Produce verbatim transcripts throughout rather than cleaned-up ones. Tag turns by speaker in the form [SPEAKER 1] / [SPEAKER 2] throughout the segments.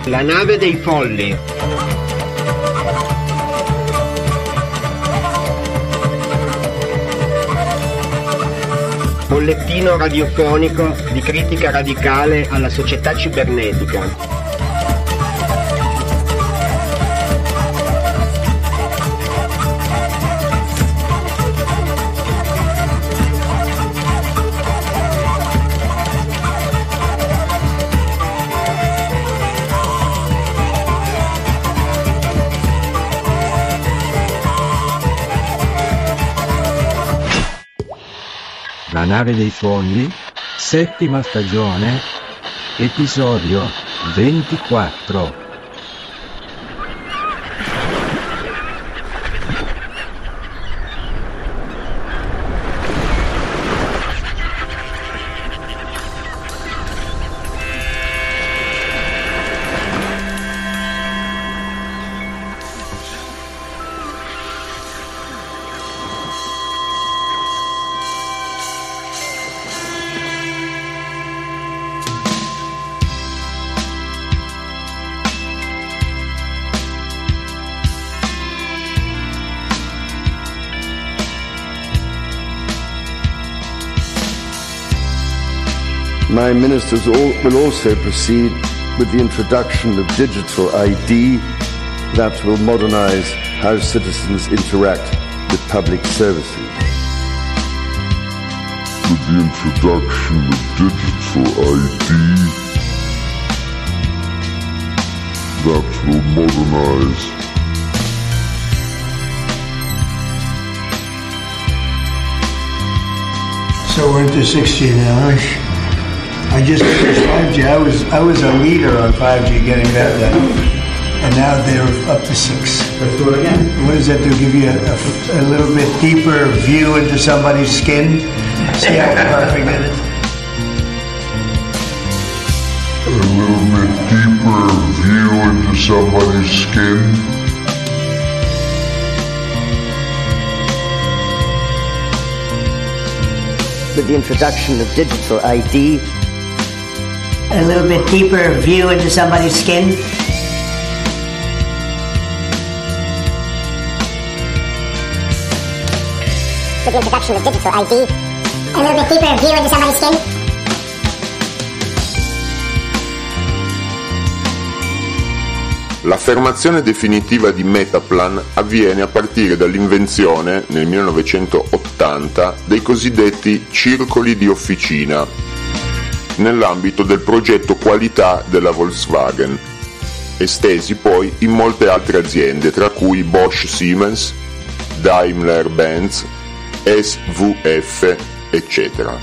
[SPEAKER 1] La nave dei folli. Bollettino radiofonico di critica radicale alla società cibernetica.
[SPEAKER 2] La nave dei folli, settima stagione, episodio ventiquattro.
[SPEAKER 3] My ministers all, will also proceed with the introduction of digital I D that will modernize how citizens interact with public services.
[SPEAKER 4] With the introduction of digital I D that will modernize
[SPEAKER 5] So we're into six G now. I just finished five G. I was I was a leader on five G getting that level, and now they're up to six.
[SPEAKER 6] Let's do it again.
[SPEAKER 5] What does that do? Give you a, a, a little bit deeper view into somebody's skin? See how perfect it is?
[SPEAKER 4] A little bit deeper view into somebody's skin?
[SPEAKER 7] With the introduction of digital I D,
[SPEAKER 8] a little bit deeper view into somebody's skin.
[SPEAKER 9] With the introduction of digital I D, a little bit deeper view into somebody's skin.
[SPEAKER 10] L'affermazione definitiva di Metaplan avviene a partire dall'invenzione, nel millenovecentottanta, dei cosiddetti circoli di officina, nell'ambito del progetto qualità della Volkswagen, estesi poi in molte altre aziende, tra cui Bosch Siemens, Daimler-Benz, S V F, eccetera,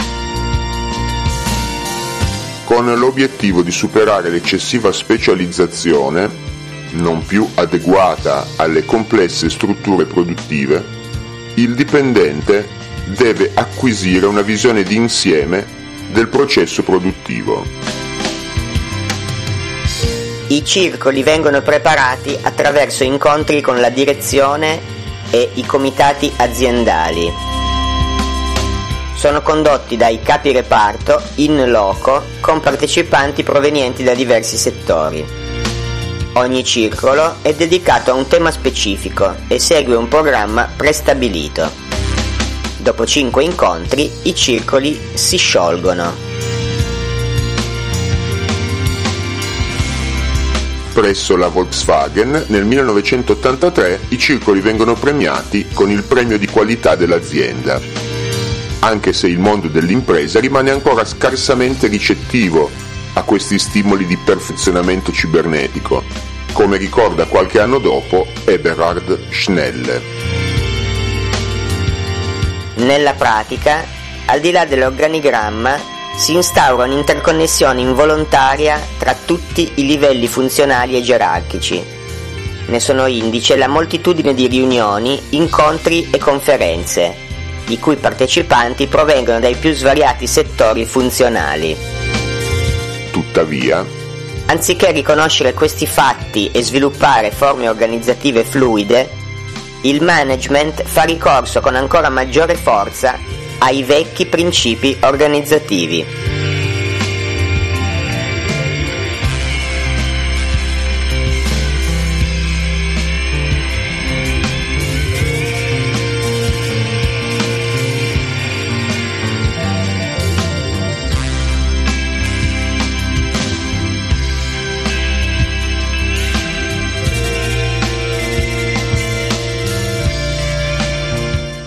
[SPEAKER 10] con l'obiettivo di superare l'eccessiva specializzazione, non più adeguata alle complesse strutture produttive. Il dipendente deve acquisire una visione d'insieme del processo produttivo.
[SPEAKER 11] I circoli vengono preparati attraverso incontri con la direzione e i comitati aziendali. Sono condotti dai capi reparto in loco con partecipanti provenienti da diversi settori. Ogni circolo è dedicato a un tema specifico e segue un programma prestabilito. Dopo cinque incontri, i circoli si sciolgono.
[SPEAKER 10] Presso la Volkswagen, nel millenovecentottantatré, i circoli vengono premiati con il premio di qualità dell'azienda, anche se il mondo dell'impresa rimane ancora scarsamente ricettivo a questi stimoli di perfezionamento cibernetico, come ricorda qualche anno dopo Eberhard Schneller.
[SPEAKER 11] Nella pratica, al di là dell'organigramma, si instaura un'interconnessione involontaria tra tutti i livelli funzionali e gerarchici. Ne sono indice la moltitudine di riunioni, incontri e conferenze, i cui partecipanti provengono dai più svariati settori funzionali.
[SPEAKER 10] Tuttavia,
[SPEAKER 11] anziché riconoscere questi fatti e sviluppare forme organizzative fluide, il management fa ricorso con ancora maggiore forza ai vecchi principi organizzativi.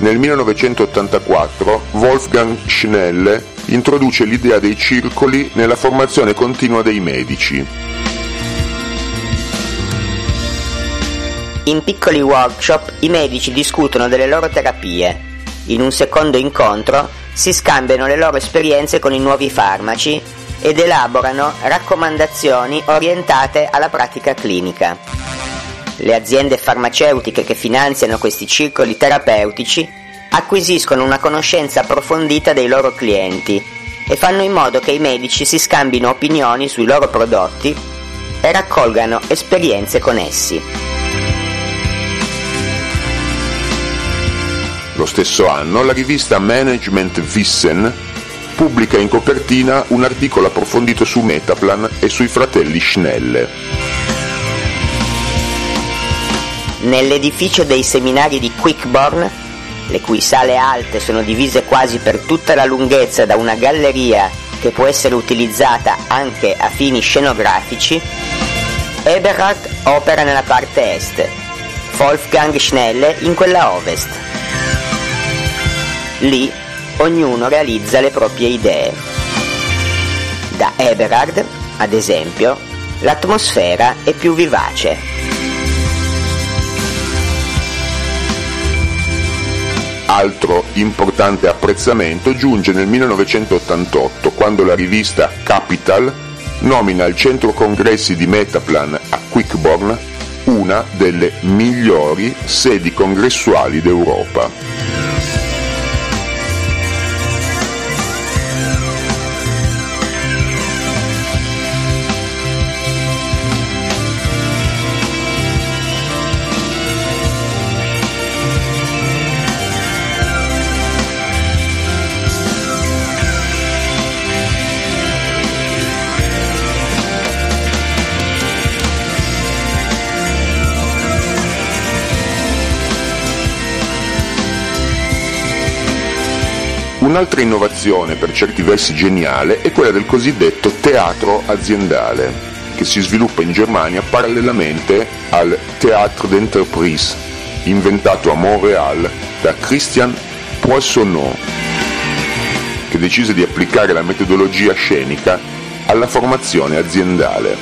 [SPEAKER 10] Nel millenovecentottantaquattro Wolfgang Schnelle introduce l'idea dei circoli nella formazione continua dei medici.
[SPEAKER 11] In piccoli workshop i medici discutono delle loro terapie. In un secondo incontro si scambiano le loro esperienze con i nuovi farmaci ed elaborano raccomandazioni orientate alla pratica clinica. Le aziende farmaceutiche che finanziano questi circoli terapeutici acquisiscono una conoscenza approfondita dei loro clienti e fanno in modo che i medici si scambino opinioni sui loro prodotti e raccolgano esperienze con essi.
[SPEAKER 10] Lo stesso anno la rivista Management Wissen pubblica in copertina un articolo approfondito su Metaplan e sui fratelli Schnelle.
[SPEAKER 11] Nell'edificio dei seminari di Quickborn, le cui sale alte sono divise quasi per tutta la lunghezza da una galleria che può essere utilizzata anche a fini scenografici, Eberhard opera nella parte est, Wolfgang Schnelle in quella ovest. Lì ognuno realizza le proprie idee. Da Eberhard, ad esempio, l'atmosfera è più vivace.
[SPEAKER 10] Altro importante apprezzamento giunge nel millenovecentottantotto, quando la rivista Capital nomina il centro congressi di Metaplan a Quickborn una delle migliori sedi congressuali d'Europa. Un'altra innovazione, per certi versi geniale, è quella del cosiddetto teatro aziendale, che si sviluppa in Germania parallelamente al Théâtre d'entreprise, inventato a Montréal da Christian Poissonneau, che decise di applicare la metodologia scenica alla formazione aziendale.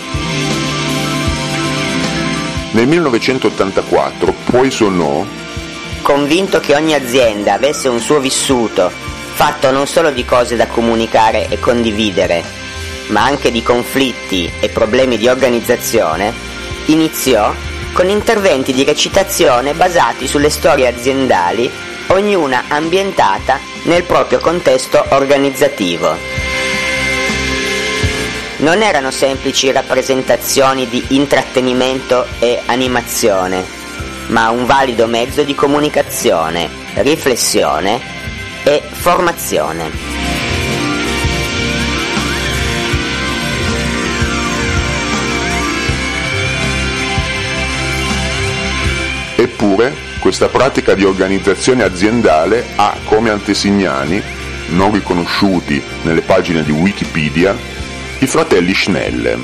[SPEAKER 10] Nel millenovecentottantaquattro Poissonneau,
[SPEAKER 11] convinto che ogni azienda avesse un suo vissuto fatto non solo di cose da comunicare e condividere, ma anche di conflitti e problemi di organizzazione, iniziò con interventi di recitazione basati sulle storie aziendali, ognuna ambientata nel proprio contesto organizzativo. Non erano semplici rappresentazioni di intrattenimento e animazione, ma un valido mezzo di comunicazione, riflessione e formazione.
[SPEAKER 10] Eppure, questa pratica di organizzazione aziendale ha come antesignani, non riconosciuti nelle pagine di Wikipedia, i fratelli Schnelle.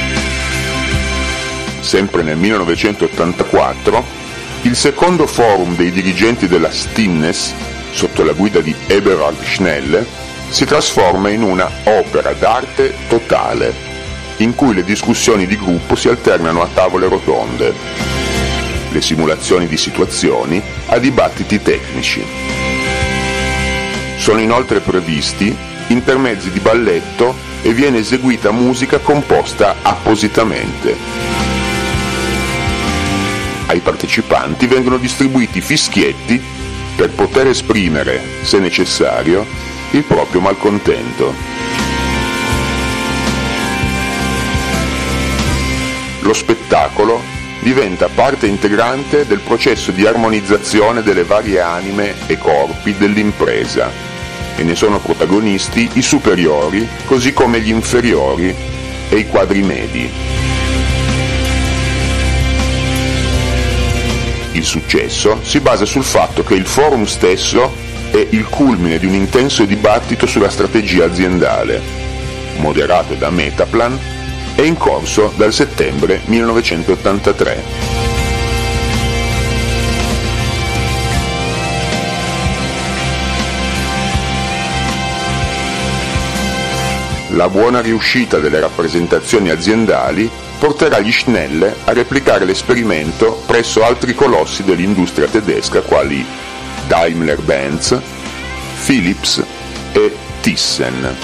[SPEAKER 10] Sempre nel millenovecentottantaquattro, il secondo forum dei dirigenti della Stinnes, sotto la guida di Eberhard Schnelle, si trasforma in una opera d'arte totale, in cui le discussioni di gruppo si alternano a tavole rotonde, le simulazioni di situazioni a dibattiti tecnici. Sono inoltre previsti intermezzi di balletto e viene eseguita musica composta appositamente. Ai partecipanti vengono distribuiti fischietti per poter esprimere, se necessario, il proprio malcontento. Lo spettacolo diventa parte integrante del processo di armonizzazione delle varie anime e corpi dell'impresa e ne sono protagonisti i superiori, così come gli inferiori e i quadri medi. Il successo si basa sul fatto che il forum stesso è il culmine di un intenso dibattito sulla strategia aziendale, moderato da Metaplan e in corso dal settembre millenovecentottantatré. La buona riuscita delle rappresentazioni aziendali porterà gli Schnelle a replicare l'esperimento presso altri colossi dell'industria tedesca quali Daimler-Benz, Philips e Thyssen.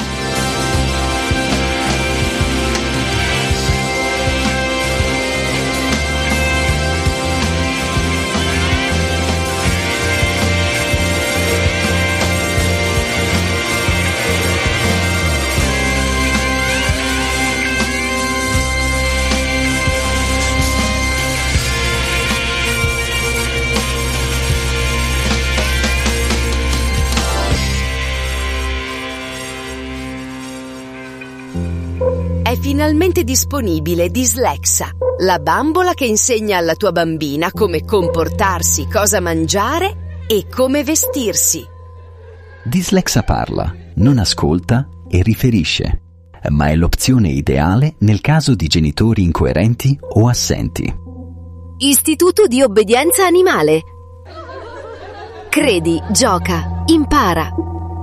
[SPEAKER 6] È finalmente disponibile Dislexa, la bambola che insegna alla tua bambina come comportarsi, cosa mangiare e come vestirsi.
[SPEAKER 12] Dislexa parla, non ascolta e riferisce, ma è l'opzione ideale nel caso di genitori incoerenti o assenti.
[SPEAKER 6] Istituto di obbedienza animale. Credi, gioca, impara.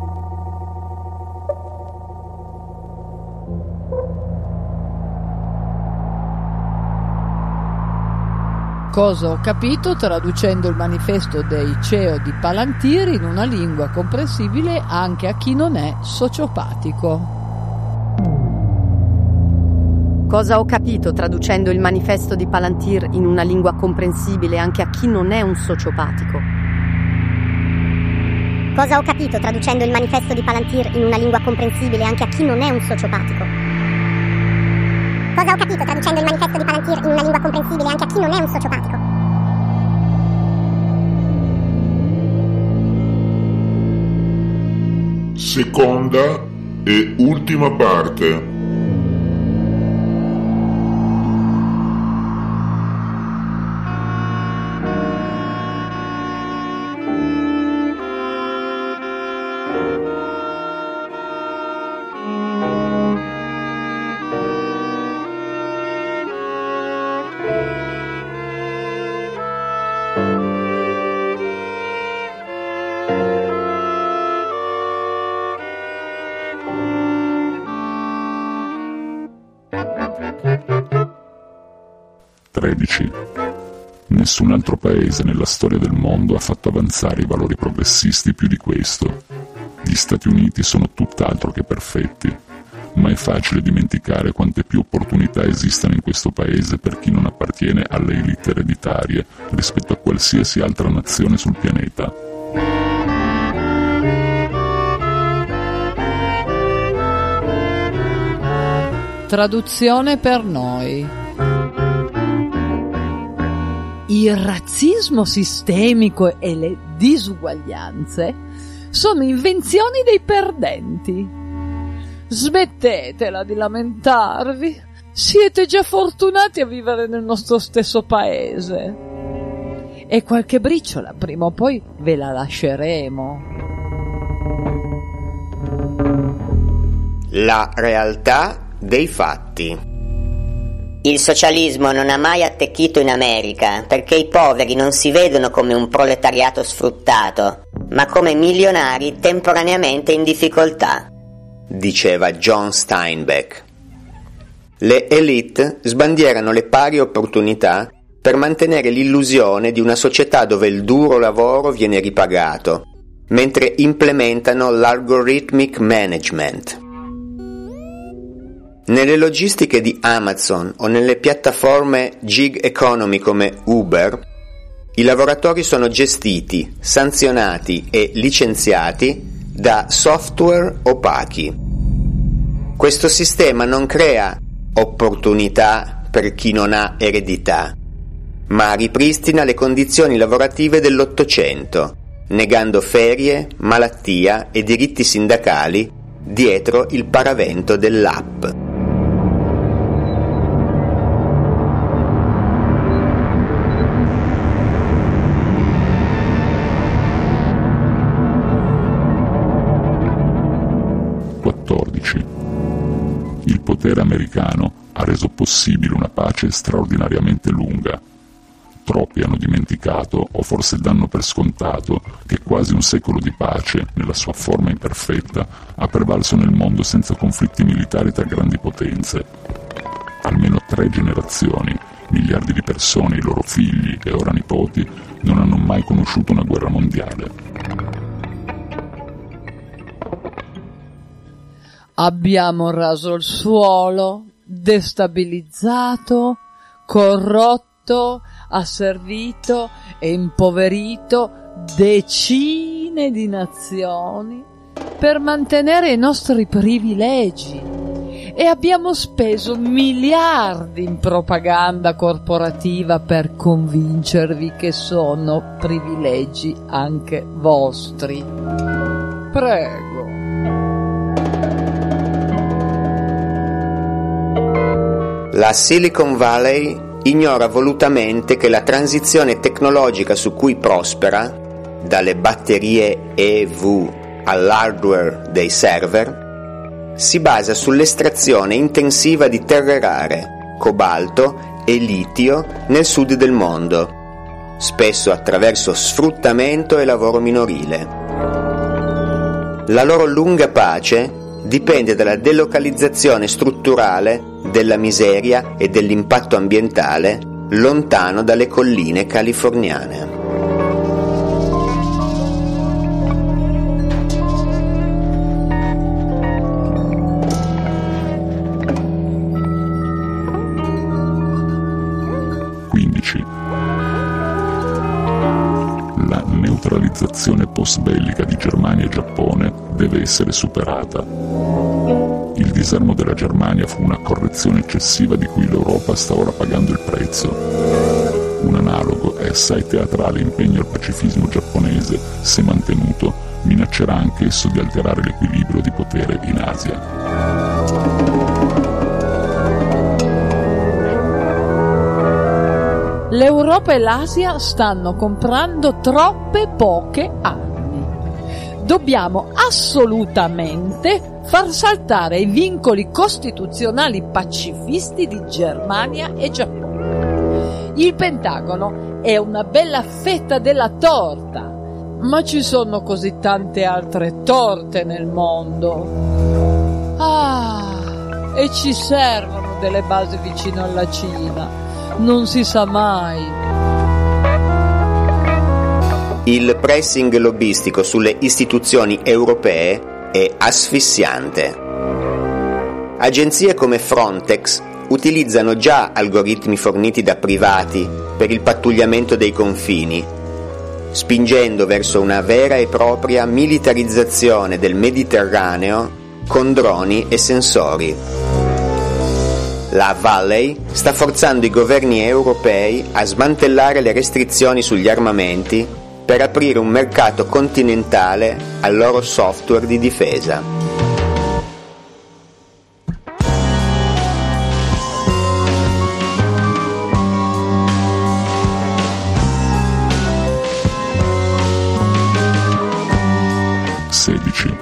[SPEAKER 13] Cosa ho capito traducendo il manifesto dei C E O di Palantir in una lingua comprensibile anche a chi non è sociopatico.
[SPEAKER 14] Cosa ho capito traducendo il manifesto di Palantir in una lingua comprensibile anche a chi non è un sociopatico?
[SPEAKER 9] Cosa ho capito traducendo il manifesto di Palantir in una lingua comprensibile anche a chi non è un sociopatico? Cosa ho capito traducendo il manifesto di Palantir in una lingua comprensibile anche a chi non è un sociopatico?
[SPEAKER 4] Seconda e ultima parte.
[SPEAKER 15] tredici. Nessun altro paese nella storia del mondo ha fatto avanzare i valori progressisti più di questo. Gli Stati Uniti sono tutt'altro che perfetti, ma è facile dimenticare quante più opportunità esistano in questo paese per chi non appartiene alle elite ereditarie rispetto a qualsiasi altra nazione sul pianeta.
[SPEAKER 13] Traduzione per noi. Il razzismo sistemico e le disuguaglianze sono invenzioni dei perdenti. Smettetela di lamentarvi. Siete già fortunati a vivere nel nostro stesso paese. E qualche briciola prima o poi ve la lasceremo.
[SPEAKER 11] La realtà dei fatti. Il socialismo non ha mai attecchito in America perché i poveri non si vedono come un proletariato sfruttato, ma come milionari temporaneamente in difficoltà, diceva John Steinbeck. Le élite sbandierano le pari opportunità per mantenere l'illusione di una società dove il duro lavoro viene ripagato, mentre implementano l'algorithmic management. Nelle logistiche di Amazon o nelle piattaforme gig economy come Uber, i lavoratori sono gestiti, sanzionati e licenziati da software opachi. Questo sistema non crea opportunità per chi non ha eredità, ma ripristina le condizioni lavorative dell'Ottocento, negando ferie, malattia e diritti sindacali dietro il paravento dell'app.
[SPEAKER 15] quattordici. Il potere americano ha reso possibile una pace straordinariamente lunga. Troppi hanno dimenticato, o forse danno per scontato, che quasi un secolo di pace, nella sua forma imperfetta, ha prevalso nel mondo senza conflitti militari tra grandi potenze. Almeno tre generazioni, miliardi di persone, i loro figli e ora nipoti, non hanno mai conosciuto una guerra mondiale.
[SPEAKER 13] Abbiamo raso il suolo, destabilizzato, corrotto, asservito e impoverito decine di nazioni per mantenere i nostri privilegi e abbiamo speso miliardi in propaganda corporativa per convincervi che sono privilegi anche vostri. Prego.
[SPEAKER 11] La Silicon Valley ignora volutamente che la transizione tecnologica su cui prospera, dalle batterie E V all'hardware dei server, si basa sull'estrazione intensiva di terre rare, cobalto e litio nel sud del mondo, spesso attraverso sfruttamento e lavoro minorile. La loro lunga pace dipende dalla delocalizzazione strutturale della miseria e dell'impatto ambientale lontano dalle colline californiane.
[SPEAKER 15] quindici. La neutralizzazione post-bellica di Germania e Giappone deve essere superata. Il disarmo della Germania fu una correzione eccessiva di cui l'Europa sta ora pagando il prezzo. Un analogo e assai teatrale impegno al pacifismo giapponese, se mantenuto, minaccerà anch'esso di alterare l'equilibrio di potere in Asia.
[SPEAKER 13] L'Europa e l'Asia stanno comprando troppe poche armi. Dobbiamo assolutamente far saltare i vincoli costituzionali pacifisti di Germania e Giappone. Il Pentagono è una bella fetta della torta, ma ci sono così tante altre torte nel mondo. Ah, e ci servono delle basi vicino alla Cina, non si sa mai.
[SPEAKER 11] Il pressing lobbistico sulle istituzioni europee è asfissiante. Agenzie come Frontex utilizzano già algoritmi forniti da privati per il pattugliamento dei confini, spingendo verso una vera e propria militarizzazione del Mediterraneo con droni e sensori. La Valley sta forzando i governi europei a smantellare le restrizioni sugli armamenti per aprire un mercato continentale al loro software di difesa.
[SPEAKER 15] sedici.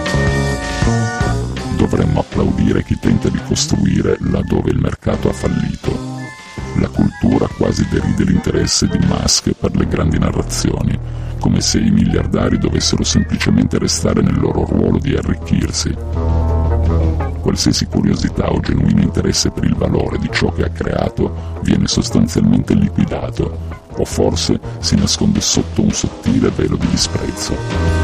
[SPEAKER 15] Dovremmo applaudire chi tenta di costruire laddove il mercato ha fallito. La cultura quasi deride l'interesse di Musk per le grandi narrazioni, come se i miliardari dovessero semplicemente restare nel loro ruolo di arricchirsi. Qualsiasi curiosità o genuino interesse per il valore di ciò che ha creato viene sostanzialmente liquidato, o forse si nasconde sotto un sottile velo di disprezzo.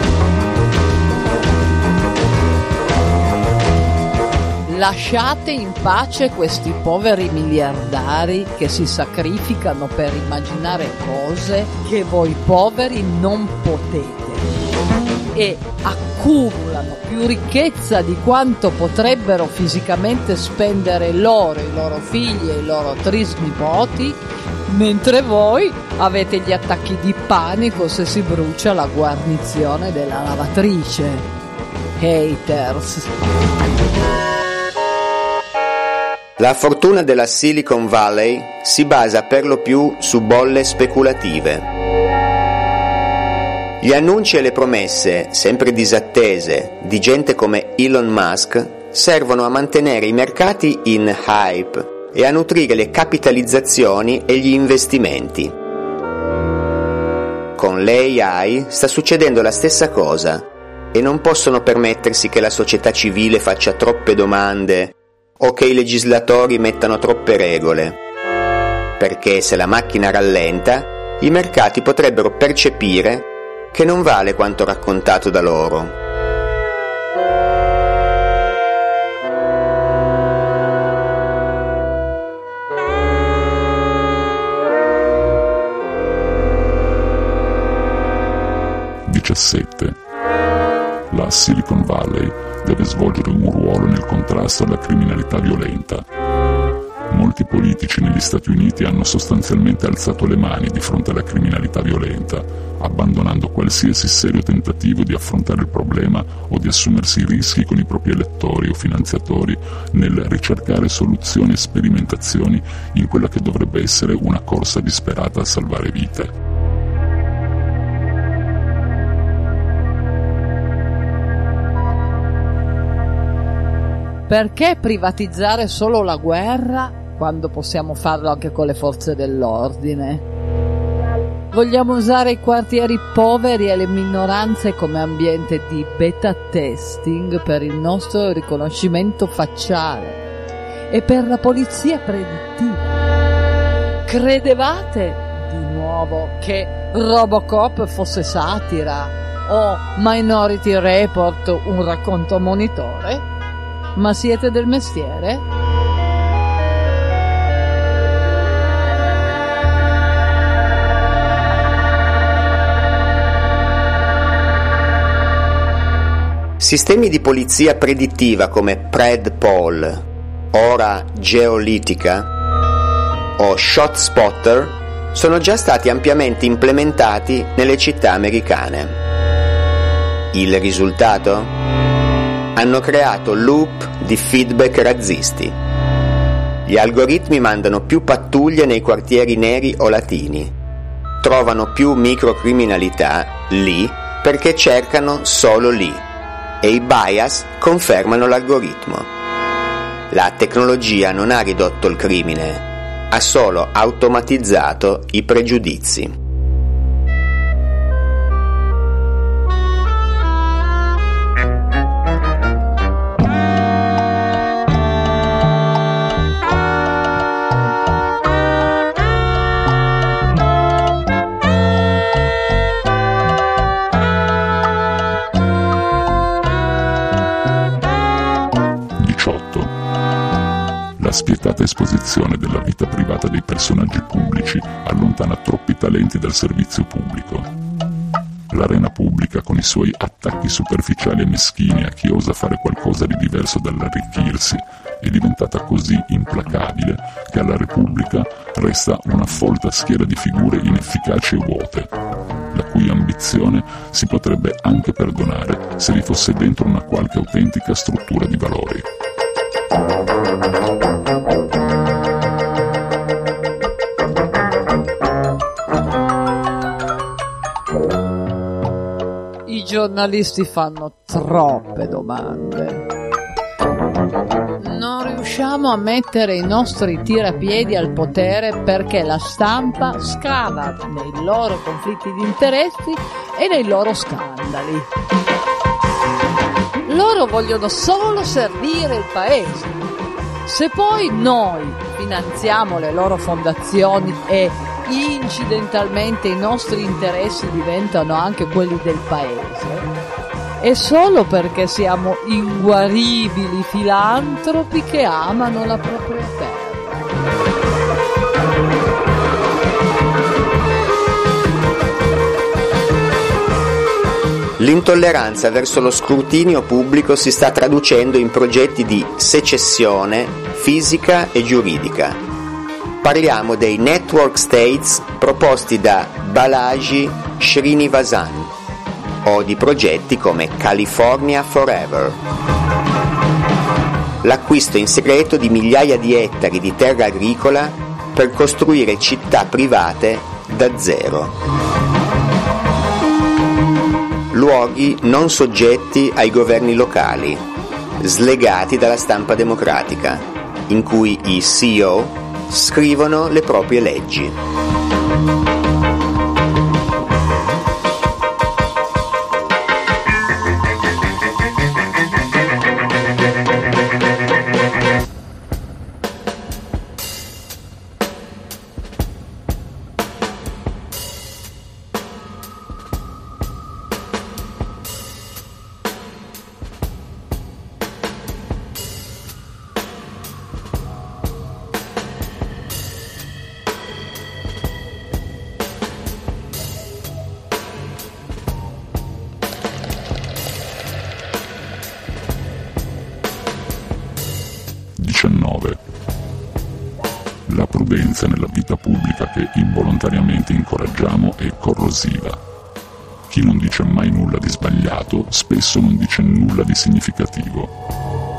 [SPEAKER 13] Lasciate in pace questi poveri miliardari che si sacrificano per immaginare cose che voi poveri non potete e accumulano più ricchezza di quanto potrebbero fisicamente spendere loro, i loro figli e i loro trisnipoti, mentre voi avete gli attacchi di panico se si brucia la guarnizione della lavatrice. Haters.
[SPEAKER 11] La fortuna della Silicon Valley si basa per lo più su bolle speculative. Gli annunci e le promesse, sempre disattese, di gente come Elon Musk servono a mantenere i mercati in hype e a nutrire le capitalizzazioni e gli investimenti. Con l'A I sta succedendo la stessa cosa e non possono permettersi che la società civile faccia troppe domande o che i legislatori mettano troppe regole, perché se la macchina rallenta, i mercati potrebbero percepire che non vale quanto raccontato da loro.
[SPEAKER 15] diciassette. La Silicon Valley deve svolgere un ruolo nel contrasto alla criminalità violenta. Molti politici negli Stati Uniti hanno sostanzialmente alzato le mani di fronte alla criminalità violenta, abbandonando qualsiasi serio tentativo di affrontare il problema o di assumersi i rischi con i propri elettori o finanziatori nel ricercare soluzioni e sperimentazioni in quella che dovrebbe essere una corsa disperata a salvare vite.
[SPEAKER 13] Perché privatizzare solo la guerra quando possiamo farlo anche con le forze dell'ordine? Vogliamo usare i quartieri poveri e le minoranze come ambiente di beta testing per il nostro riconoscimento facciale e per la polizia predittiva. Credevate di nuovo che Robocop fosse satira o Minority Report un racconto monitore? Ma siete del mestiere?
[SPEAKER 11] Sistemi di polizia predittiva come PredPol, ora Geolitica o ShotSpotter sono già stati ampiamente implementati nelle città americane. Il risultato? Hanno creato loop di feedback razzisti. Gli algoritmi mandano più pattuglie nei quartieri neri o latini, trovano più microcriminalità lì perché cercano solo lì e i bias confermano l'algoritmo. La tecnologia non ha ridotto il crimine, ha solo automatizzato i pregiudizi.
[SPEAKER 15] La spietata esposizione della vita privata dei personaggi pubblici allontana troppi talenti dal servizio pubblico. L'arena pubblica, con i suoi attacchi superficiali e meschini a chi osa fare qualcosa di diverso dall'arricchirsi, è diventata così implacabile che alla Repubblica resta una folta schiera di figure inefficaci e vuote, la cui ambizione si potrebbe anche perdonare se vi fosse dentro una qualche autentica struttura di valori.
[SPEAKER 13] I giornalisti fanno troppe domande. Non riusciamo a mettere i nostri tirapiedi al potere perché la stampa scava nei loro conflitti di interessi e nei loro scandali. Loro vogliono solo servire il paese. Se poi noi finanziamo le loro fondazioni e incidentalmente i nostri interessi diventano anche quelli del paese, è solo perché siamo inguaribili filantropi che amano la propria terra.
[SPEAKER 11] L'intolleranza verso lo scrutinio pubblico si sta traducendo in progetti di secessione fisica e giuridica. Parliamo dei network states proposti da Balaji Srinivasan o di progetti come California Forever. L'acquisto in segreto di migliaia di ettari di terra agricola per costruire città private da zero. Luoghi non soggetti ai governi locali, slegati dalla stampa democratica, in cui i C E O scrivono le proprie leggi.
[SPEAKER 15] diciannove. La prudenza nella vita pubblica che involontariamente incoraggiamo è corrosiva. Chi non dice mai nulla di sbagliato, spesso non dice nulla di significativo.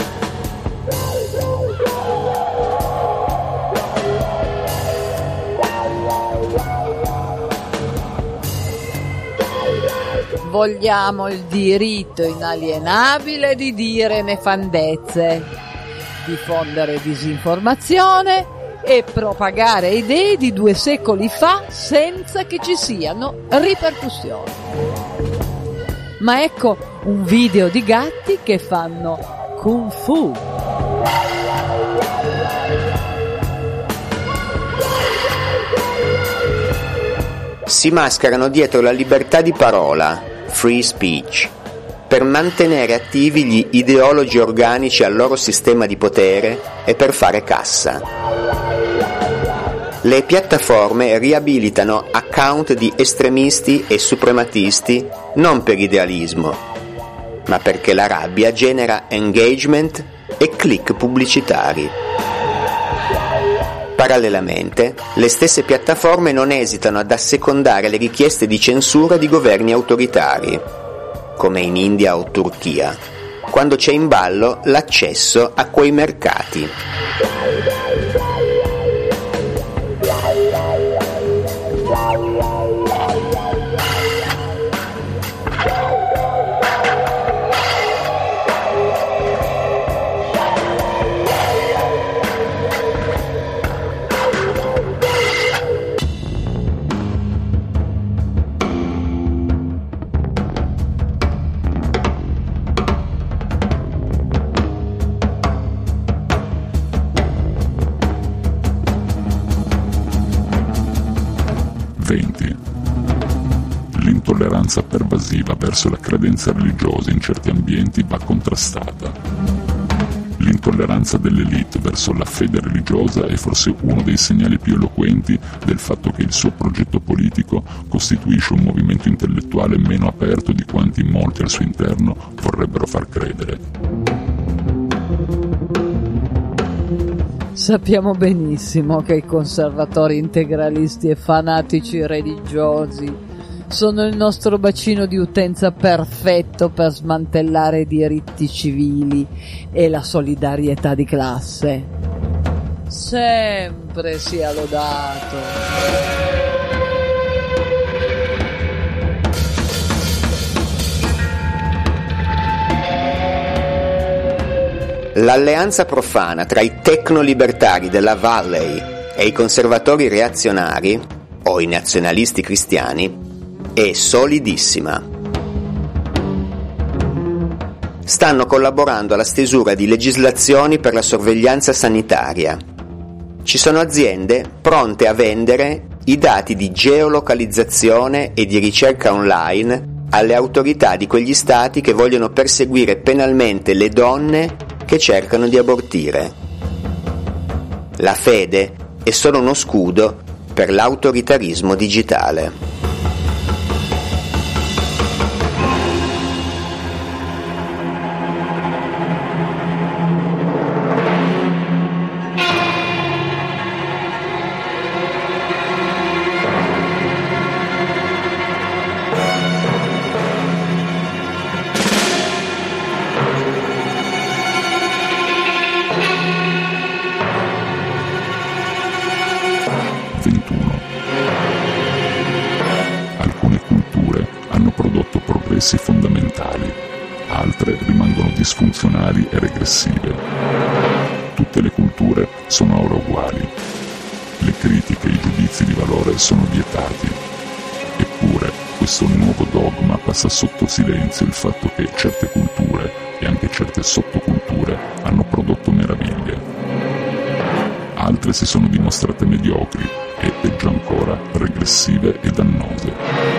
[SPEAKER 13] Vogliamo il diritto inalienabile di dire nefandezze, diffondere disinformazione e propagare idee di due secoli fa senza che ci siano ripercussioni. Ma ecco un video di gatti che fanno kung fu.
[SPEAKER 11] Si mascherano dietro la libertà di parola, free speech, per mantenere attivi gli ideologi organici al loro sistema di potere e per fare cassa. Le piattaforme riabilitano account di estremisti e suprematisti non per idealismo, ma perché la rabbia genera engagement e click pubblicitari. Parallelamente, le stesse piattaforme non esitano ad assecondare le richieste di censura di governi autoritari, come in India o Turchia, quando c'è in ballo l'accesso a quei mercati.
[SPEAKER 15] venti. L'intolleranza pervasiva verso la credenza religiosa in certi ambienti va contrastata. L'intolleranza dell'elite verso la fede religiosa è forse uno dei segnali più eloquenti del fatto che il suo progetto politico costituisce un movimento intellettuale meno aperto di quanti molti al suo interno vorrebbero far credere.
[SPEAKER 13] Sappiamo benissimo che i conservatori integralisti e fanatici religiosi sono il nostro bacino di utenza perfetto per smantellare i diritti civili e la solidarietà di classe. Sempre sia lodato.
[SPEAKER 11] L'alleanza profana tra i tecnolibertari della Valley e i conservatori reazionari, o i nazionalisti cristiani, è solidissima. Stanno collaborando alla stesura di legislazioni per la sorveglianza sanitaria. Ci sono aziende pronte a vendere i dati di geolocalizzazione e di ricerca online alle autorità di quegli stati che vogliono perseguire penalmente le donne che cercano di abortire. La fede è solo uno scudo per l'autoritarismo digitale.
[SPEAKER 15] Alcune culture hanno prodotto progressi fondamentali, altre rimangono disfunzionali e regressive. Tutte le culture culture sono ora uguali. Le critiche e i giudizi di valore sono vietati. Eppure, questo nuovo dogma passa sotto silenzio il fatto che certe culture e anche certe sottoculture hanno prodotto meraviglie. Altre si sono dimostrate mediocri e, peggio ancora, regressive e dannose.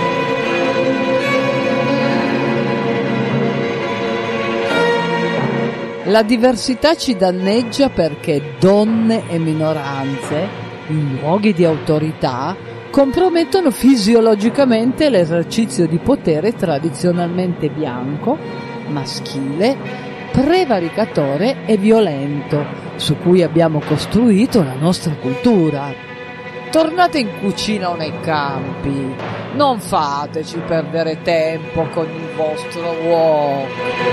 [SPEAKER 13] La diversità ci danneggia perché donne e minoranze, in luoghi di autorità, compromettono fisiologicamente l'esercizio di potere tradizionalmente bianco, maschile, prevaricatore e violento, su cui abbiamo costruito la nostra cultura. Tornate in cucina o nei campi, non fateci perdere tempo con il vostro wok.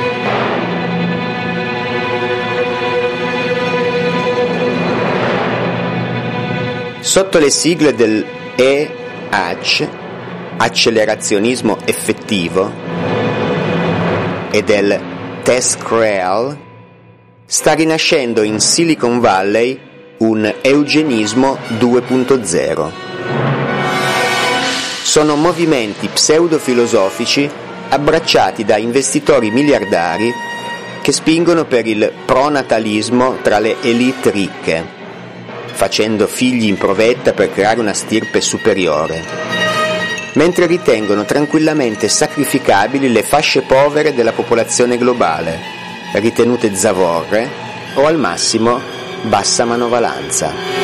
[SPEAKER 11] Sotto le sigle del E A C, accelerazionismo effettivo, e del TESCREAL, sta rinascendo in Silicon Valley un eugenismo due punto zero. Sono movimenti pseudofilosofici abbracciati da investitori miliardari che spingono per il pronatalismo tra le elite ricche, facendo figli in provetta per creare una stirpe superiore, mentre ritengono tranquillamente sacrificabili le fasce povere della popolazione globale, ritenute zavorre o al massimo bassa manovalanza.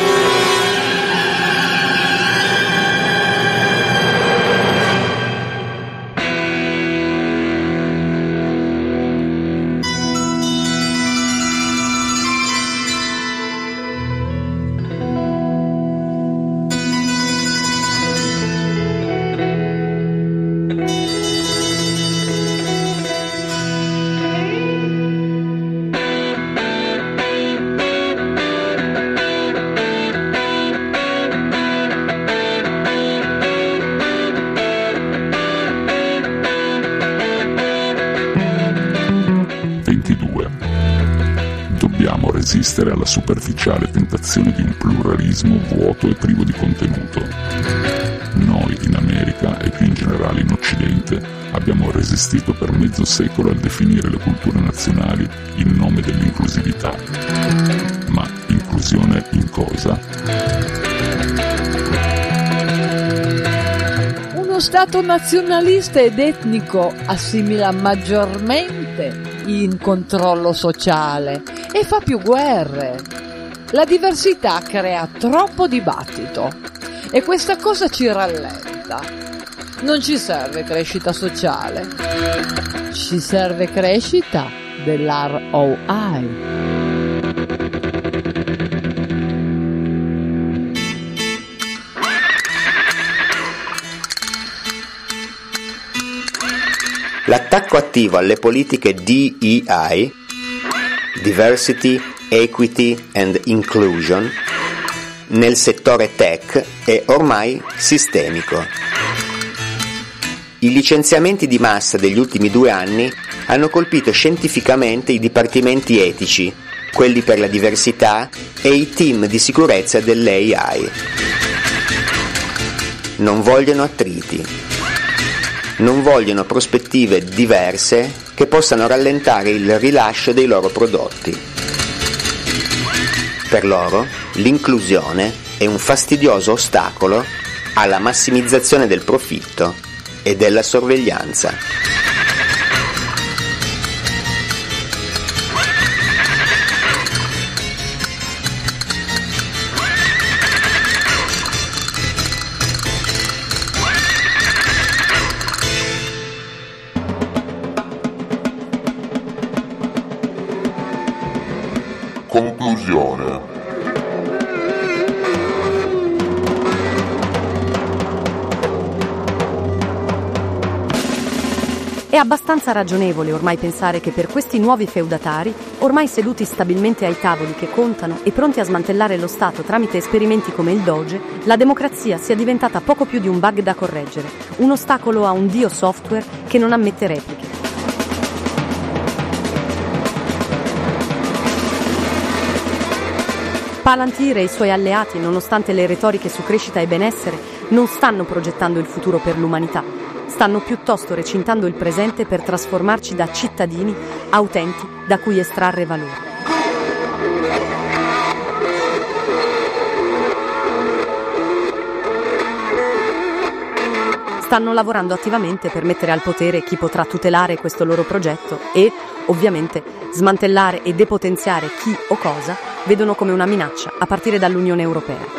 [SPEAKER 15] Resistere alla superficiale tentazione di un pluralismo vuoto e privo di contenuto. Noi in America e più in generale in Occidente abbiamo resistito per mezzo secolo a definire le culture nazionali in nome dell'inclusività. Ma inclusione in cosa?
[SPEAKER 13] Uno Stato nazionalista ed etnico assimila maggiormente in controllo sociale e fa più guerre. La diversità crea troppo dibattito e questa cosa ci rallenta. Non ci serve crescita sociale, ci serve crescita dell'R O I.
[SPEAKER 11] L'attacco attivo alle politiche D E I, Diversity, Equity and Inclusion, nel settore tech è ormai sistemico. I licenziamenti di massa degli ultimi due anni hanno colpito scientificamente i dipartimenti etici, quelli per la diversità e i team di sicurezza dell'A I. Non vogliono attriti. Non vogliono prospettive diverse che possano rallentare il rilascio dei loro prodotti. Per loro, l'inclusione è un fastidioso ostacolo alla massimizzazione del profitto e della sorveglianza.
[SPEAKER 10] Conclusione.
[SPEAKER 14] È abbastanza ragionevole ormai pensare che per questi nuovi feudatari, ormai seduti stabilmente ai tavoli che contano e pronti a smantellare lo Stato tramite esperimenti come il Doge, la democrazia sia diventata poco più di un bug da correggere, un ostacolo a un dio software che non ammette repliche. Palantir e i suoi alleati, nonostante le retoriche su crescita e benessere, non stanno progettando il futuro per l'umanità. Stanno piuttosto recintando il presente per trasformarci da cittadini a utenti da cui estrarre valore. Stanno lavorando attivamente per mettere al potere chi potrà tutelare questo loro progetto e, ovviamente, smantellare e depotenziare chi o cosa vedono come una minaccia a partire dall'Unione Europea.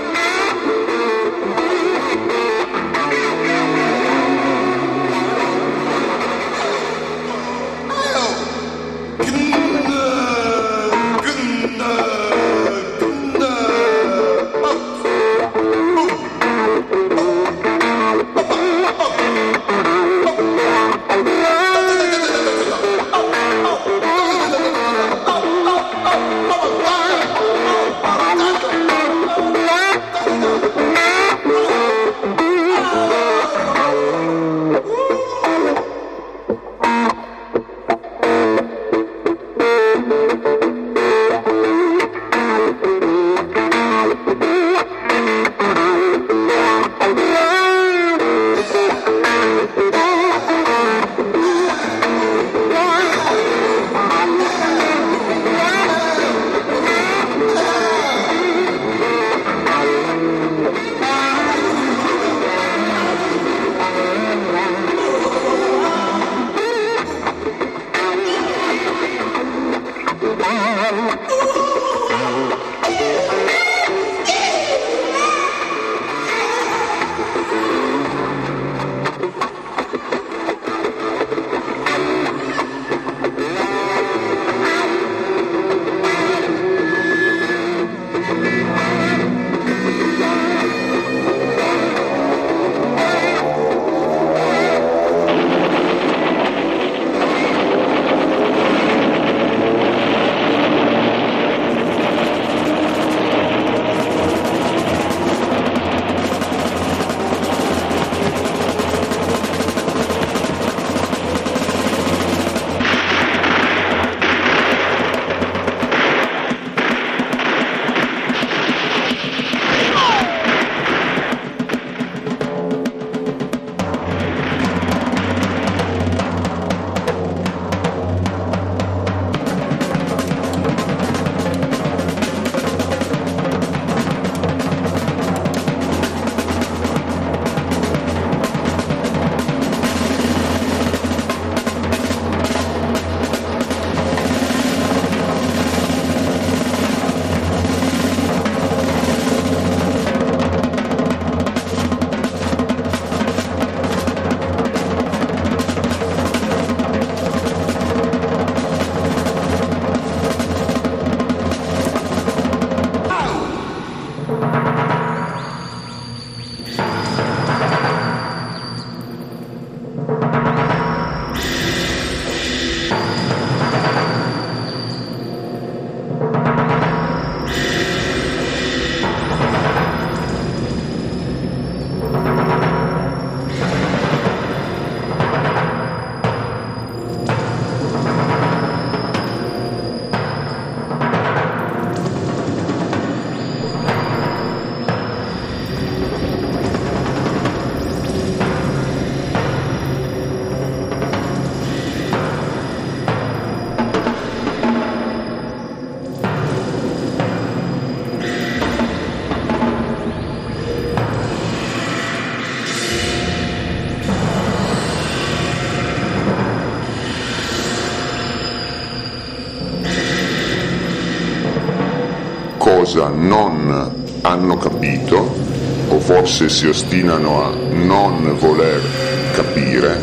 [SPEAKER 10] cosa non hanno capito, o forse si ostinano a non voler capire,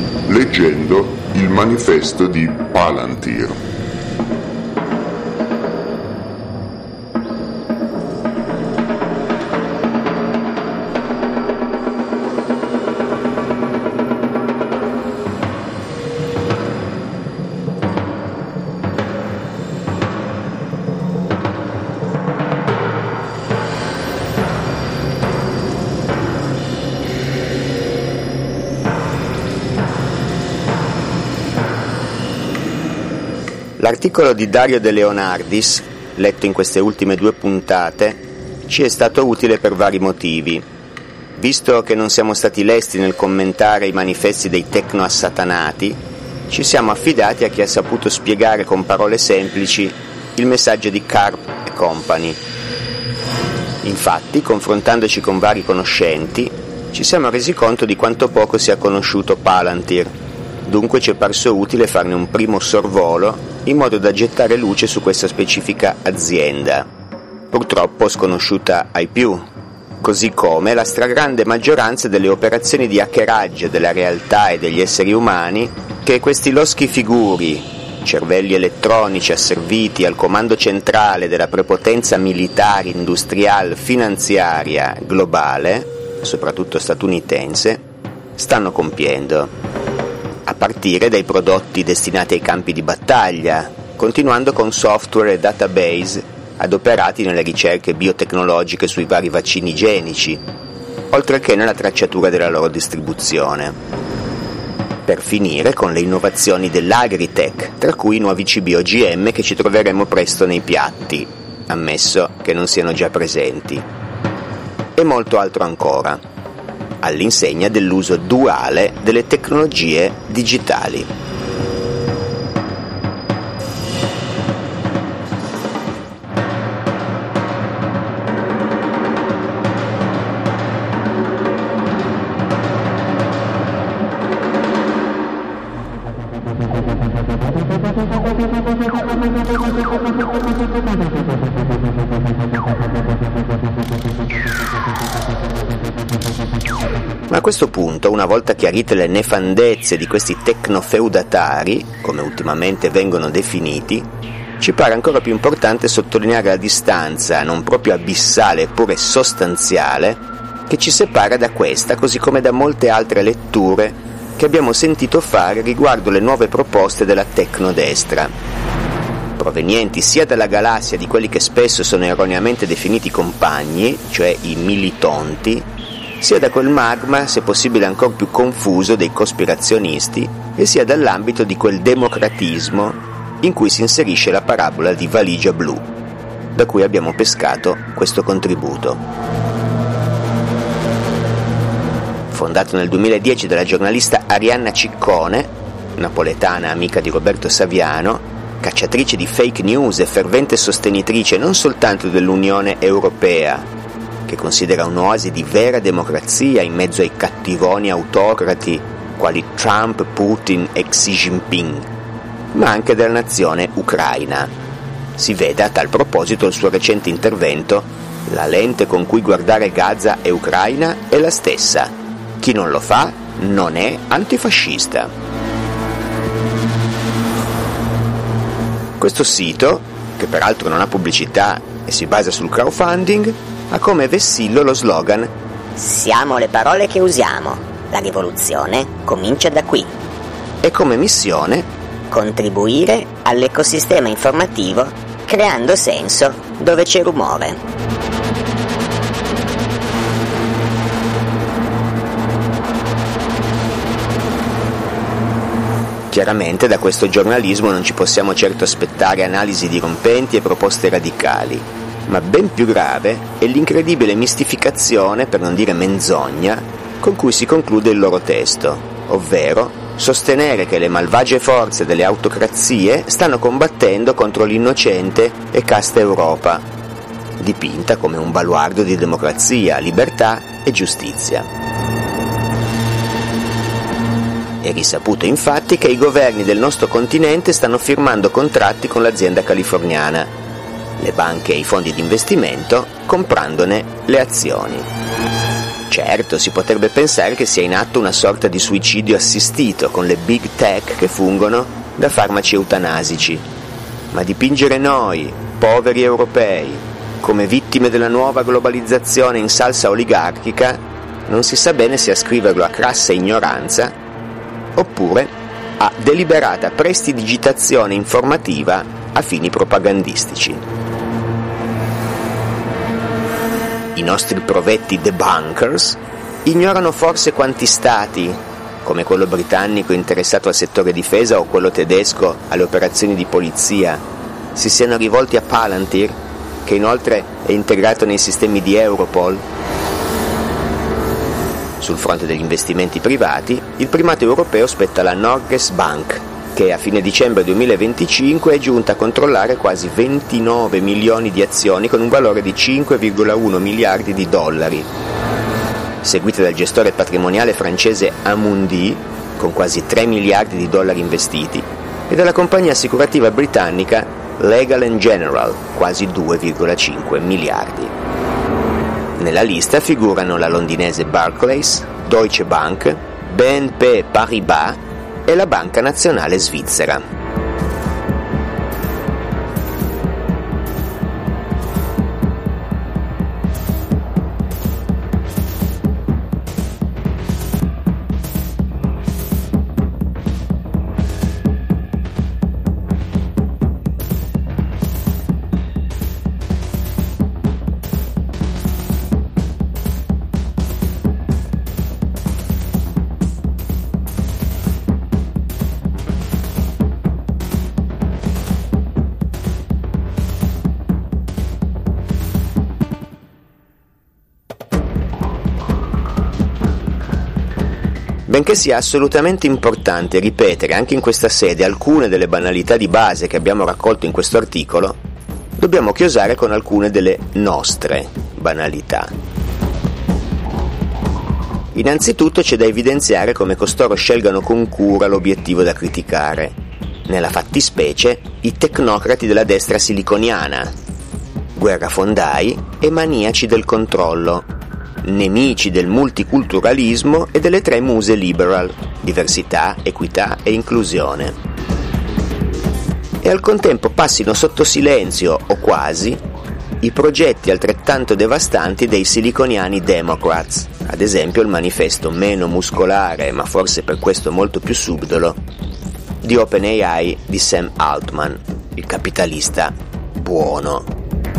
[SPEAKER 10] leggendo il manifesto di Palantir.
[SPEAKER 11] L'articolo di Dario De Leonardis letto in queste ultime due puntate, ci è stato utile per vari motivi. Visto che non siamo stati lesti nel commentare i manifesti dei tecno-assatanati, ci siamo affidati a chi ha saputo spiegare con parole semplici il messaggio di Karp e Company. Infatti, confrontandoci con vari conoscenti, ci siamo resi conto di quanto poco sia conosciuto Palantir, dunque ci è parso utile farne un primo sorvolo in modo da gettare luce su questa specifica azienda, purtroppo sconosciuta ai più, così come la stragrande maggioranza delle operazioni di hackeraggio della realtà e degli esseri umani che questi loschi figuri, cervelli elettronici asserviti al comando centrale della prepotenza militare, industriale, finanziaria globale, soprattutto statunitense, stanno compiendo, a partire dai prodotti destinati ai campi di battaglia, continuando con software e database adoperati nelle ricerche biotecnologiche sui vari vaccini genici, oltre che nella tracciatura della loro distribuzione, per finire con le innovazioni dell'agritech, tra cui i nuovi cibi O G M che ci troveremo presto nei piatti, ammesso che non siano già presenti, e molto altro ancora, all'insegna dell'uso duale delle tecnologie digitali. Ma a questo punto, una volta chiarite le nefandezze di questi tecnofeudatari, come ultimamente vengono definiti, ci pare ancora più importante sottolineare la distanza, non proprio abissale eppure sostanziale, che ci separa da questa, così come da molte altre letture che abbiamo sentito fare riguardo le nuove proposte della tecnodestra, provenienti sia dalla galassia di quelli che spesso sono erroneamente definiti compagni, cioè i militonti, sia da quel magma, se possibile ancora più confuso, dei cospirazionisti, e sia dall'ambito di quel democratismo in cui si inserisce la parabola di valigia blu, da cui abbiamo pescato questo contributo. Fondato nel duemiladieci dalla giornalista Arianna Ciccone, napoletana amica di Roberto Saviano, cacciatrice di fake news e fervente sostenitrice non soltanto dell'Unione Europea, che considera un'oasi di vera democrazia in mezzo ai cattivoni autocrati quali Trump, Putin e Xi Jinping, ma anche della nazione ucraina. Si veda a tal proposito il suo recente intervento: la lente con cui guardare Gaza e Ucraina è la stessa. Chi non lo fa non è antifascista. Questo sito, che peraltro non ha pubblicità e si basa sul crowdfunding, ha come vessillo lo slogan
[SPEAKER 16] "Siamo le parole che usiamo, la rivoluzione comincia da qui",
[SPEAKER 11] e come missione
[SPEAKER 16] contribuire all'ecosistema informativo creando senso dove c'è rumore.
[SPEAKER 11] Chiaramente da questo giornalismo non ci possiamo certo aspettare analisi dirompenti e proposte radicali, ma ben più grave è l'incredibile mistificazione, per non dire menzogna, con cui si conclude il loro testo, ovvero sostenere che le malvagie forze delle autocrazie stanno combattendo contro l'innocente e casta Europa, dipinta come un baluardo di democrazia, libertà e giustizia. È risaputo infatti che i governi del nostro continente stanno firmando contratti con l'azienda californiana, le banche e i fondi di investimento comprandone le azioni. Certo, si potrebbe pensare che sia in atto una sorta di suicidio assistito con le big tech che fungono da farmaci eutanasici, ma dipingere noi, poveri europei, come vittime della nuova globalizzazione in salsa oligarchica non si sa bene se ascriverlo a crassa ignoranza oppure a deliberata prestidigitazione informativa a fini propagandistici. I nostri provetti debunkers ignorano forse quanti stati, come quello britannico interessato al settore difesa o quello tedesco alle operazioni di polizia, si siano rivolti a Palantir, che inoltre è integrato nei sistemi di Europol. Sul fronte degli investimenti privati, il primato europeo spetta alla Norges Bank, che a fine dicembre duemilaventicinque è giunta a controllare quasi ventinove milioni di azioni con un valore di cinque virgola uno miliardi di dollari, seguita dal gestore patrimoniale francese Amundi, con quasi tre miliardi di dollari investiti, e dalla compagnia assicurativa britannica Legal and General, quasi due virgola cinque miliardi. Nella lista figurano la londinese Barclays, Deutsche Bank, B N P Paribas e la Banca Nazionale Svizzera. Benché sia assolutamente importante ripetere anche in questa sede alcune delle banalità di base che abbiamo raccolto in questo articolo, dobbiamo chiosare con alcune delle nostre banalità. Innanzitutto c'è da evidenziare come costoro scelgano con cura l'obiettivo da criticare, nella fattispecie i tecnocrati della destra siliconiana, guerrafondai e maniaci del controllo, nemici del multiculturalismo e delle tre muse liberal, diversità, equità e inclusione. E al contempo passino sotto silenzio, o quasi, i progetti altrettanto devastanti dei siliconiani Democrats, ad esempio il manifesto meno muscolare, ma forse per questo molto più subdolo, di OpenAI di Sam Altman, il capitalista buono.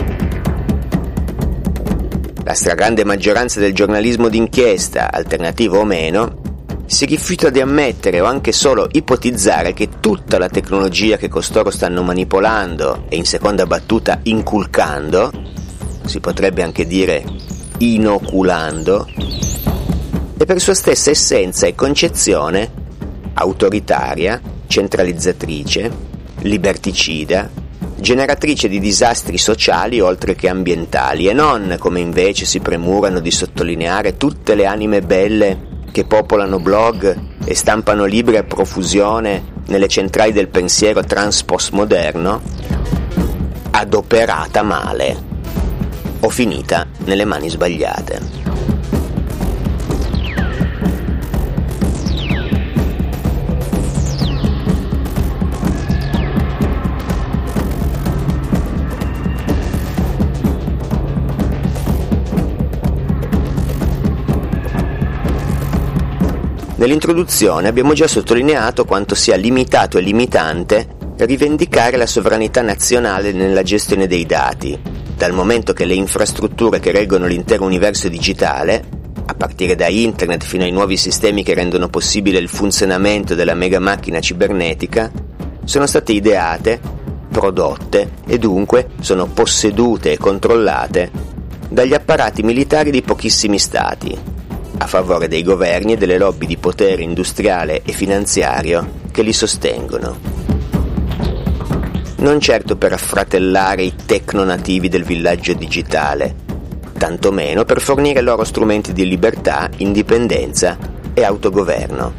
[SPEAKER 11] La stragrande maggioranza del giornalismo d'inchiesta, alternativo o meno, si rifiuta di ammettere o anche solo ipotizzare che tutta la tecnologia che costoro stanno manipolando e in seconda battuta inculcando, si potrebbe anche dire inoculando, è per sua stessa essenza e concezione autoritaria, centralizzatrice, liberticida, generatrice di disastri sociali oltre che ambientali, e non, come invece si premurano di sottolineare, tutte le anime belle che popolano blog e stampano libri a profusione nelle centrali del pensiero trans-postmoderno, adoperata male o finita nelle mani sbagliate. Nell'introduzione abbiamo già sottolineato quanto sia limitato e limitante rivendicare la sovranità nazionale nella gestione dei dati, dal momento che le infrastrutture che reggono l'intero universo digitale, a partire da internet fino ai nuovi sistemi che rendono possibile il funzionamento della mega macchina cibernetica, sono state ideate, prodotte e dunque sono possedute e controllate dagli apparati militari di pochissimi stati, a favore dei governi e delle lobby di potere industriale e finanziario che li sostengono. Non certo per affratellare i tecnonativi del villaggio digitale, tantomeno per fornire loro strumenti di libertà, indipendenza e autogoverno.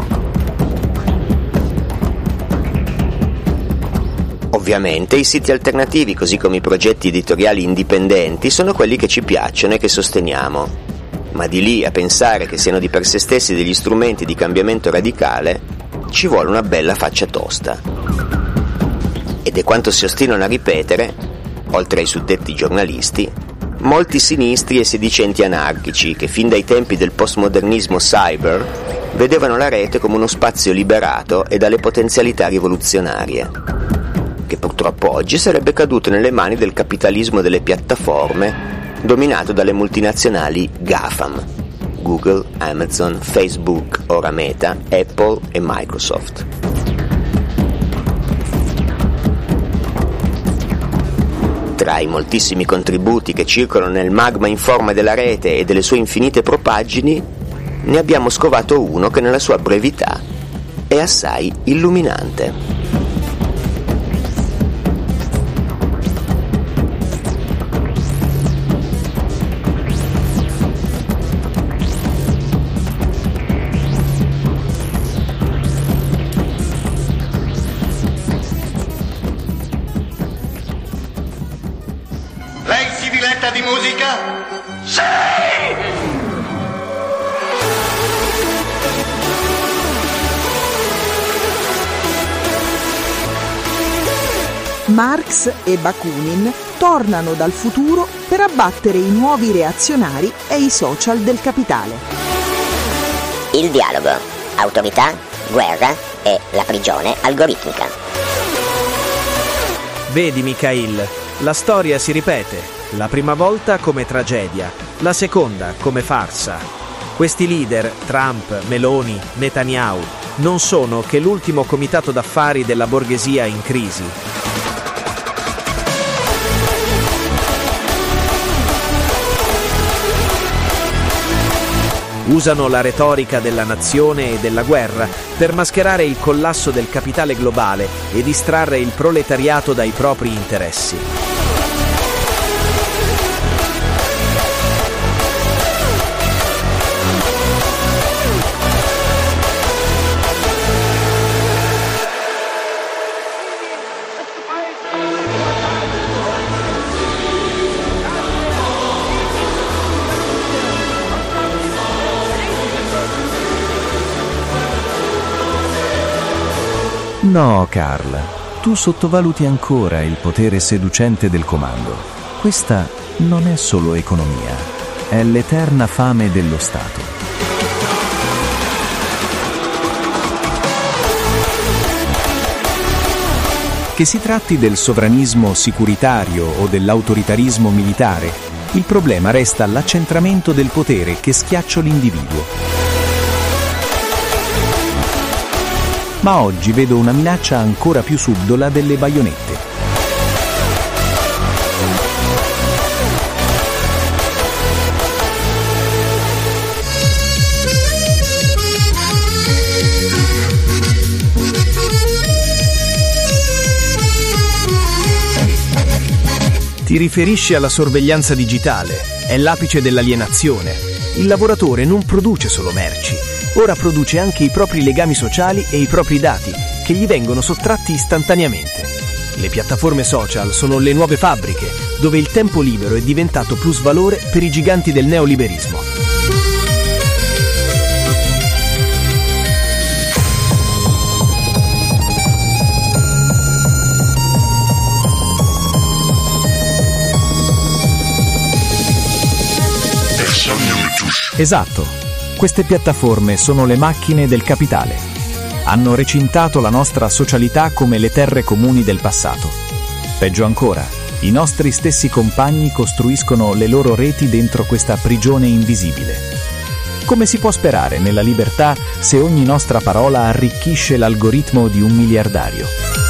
[SPEAKER 11] Ovviamente i siti alternativi, così come i progetti editoriali indipendenti, sono quelli che ci piacciono e che sosteniamo. Ma di lì a pensare che siano di per sé stessi degli strumenti di cambiamento radicale ci vuole una bella faccia tosta. Ed è quanto si ostinano a ripetere, oltre ai suddetti giornalisti, molti sinistri e sedicenti anarchici che fin dai tempi del postmodernismo cyber vedevano la rete come uno spazio liberato e dalle potenzialità rivoluzionarie, che purtroppo oggi sarebbe caduto nelle mani del capitalismo delle piattaforme dominato dalle multinazionali GAFAM, Google, Amazon, Facebook, ora Meta, Apple e Microsoft. Tra i moltissimi contributi che circolano nel magma informe della rete e delle sue infinite propaggini, ne abbiamo scovato uno che nella sua brevità è assai illuminante.
[SPEAKER 17] Lei si diletta di musica? Sì!
[SPEAKER 18] Marx e Bakunin tornano dal futuro per abbattere i nuovi reazionari e i social del capitale.
[SPEAKER 16] Il dialogo, autorità, guerra e la prigione algoritmica.
[SPEAKER 19] Vedi, Mikhail, la storia si ripete, la prima volta come tragedia, la seconda come farsa. Questi leader, Trump, Meloni, Netanyahu, non sono che l'ultimo comitato d'affari della borghesia in crisi. Usano la retorica della nazione e della guerra per mascherare il collasso del capitale globale e distrarre il proletariato dai propri interessi.
[SPEAKER 20] No, Carl, tu sottovaluti ancora il potere seducente del comando. Questa non è solo economia, è l'eterna fame dello Stato. Che si tratti del sovranismo sicuritario o dell'autoritarismo militare, il problema resta l'accentramento del potere che schiaccia l'individuo. Ma oggi vedo una minaccia ancora più subdola delle baionette. Ti riferisci alla sorveglianza digitale? È l'apice dell'alienazione. Il lavoratore non produce solo merci. Ora produce anche i propri legami sociali e i propri dati, che gli vengono sottratti istantaneamente. Le piattaforme social sono le nuove fabbriche, dove il tempo libero è diventato plusvalore per i giganti del neoliberismo. Esatto. Queste piattaforme sono le macchine del capitale. Hanno recintato la nostra socialità come le terre comuni del passato. Peggio ancora, i nostri stessi compagni costruiscono le loro reti dentro questa prigione invisibile. Come si può sperare nella libertà se ogni nostra parola arricchisce l'algoritmo di un miliardario?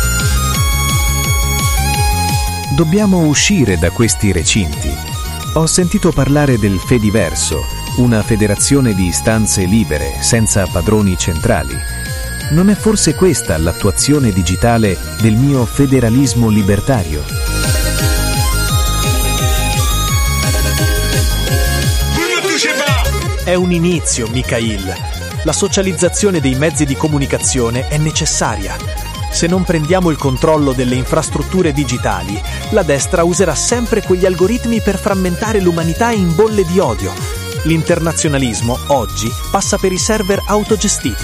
[SPEAKER 20] Dobbiamo uscire da questi recinti. Ho sentito parlare del Fediverso, una federazione di istanze libere, senza padroni centrali. Non è forse questa l'attuazione digitale del mio federalismo libertario?
[SPEAKER 19] È un inizio, Mikhail. La socializzazione dei mezzi di comunicazione è necessaria. Se non prendiamo il controllo delle infrastrutture digitali, la destra userà sempre quegli algoritmi per frammentare l'umanità in bolle di odio. L'internazionalismo, oggi, passa per i server autogestiti.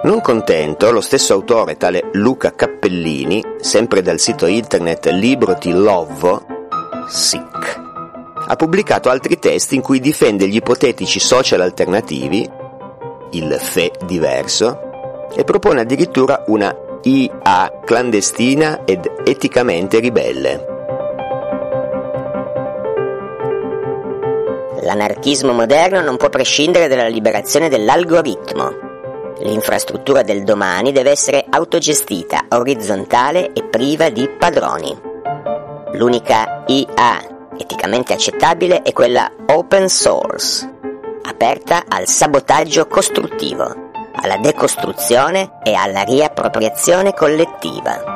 [SPEAKER 11] Non contento, lo stesso autore, tale Luca Cappellini, sempre dal sito internet Libro di Lovo, Sic, ha pubblicato altri testi in cui difende gli ipotetici social alternativi, il Fe diverso, e propone addirittura una I A clandestina ed eticamente ribelle.
[SPEAKER 16] L'anarchismo moderno non può prescindere dalla liberazione dell'algoritmo. L'infrastruttura del domani deve essere autogestita, orizzontale e priva di padroni. L'unica I A eticamente accettabile è quella open source, aperta al sabotaggio costruttivo, alla decostruzione e alla riappropriazione collettiva.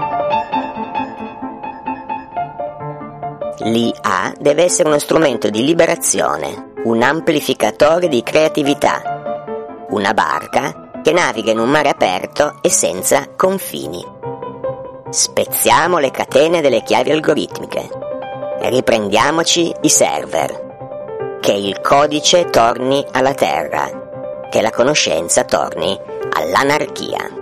[SPEAKER 16] L'I A deve essere uno strumento di liberazione, un amplificatore di creatività, una barca che naviga in un mare aperto e senza confini. Spezziamo le catene delle chiavi algoritmiche. Riprendiamoci i server. Che il codice torni alla terra. Che la conoscenza torni all'anarchia.